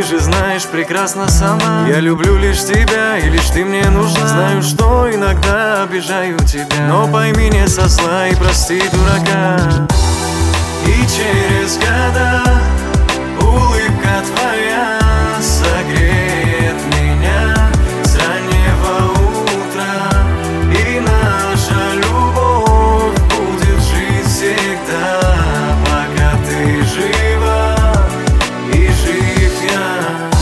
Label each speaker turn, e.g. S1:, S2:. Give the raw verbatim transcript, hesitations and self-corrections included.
S1: же знаешь прекрасно сама, я люблю лишь тебя, и лишь ты мне нужна. Знаю, что иногда обижаю тебя, но пойми, не со зла и прости дурака. И через года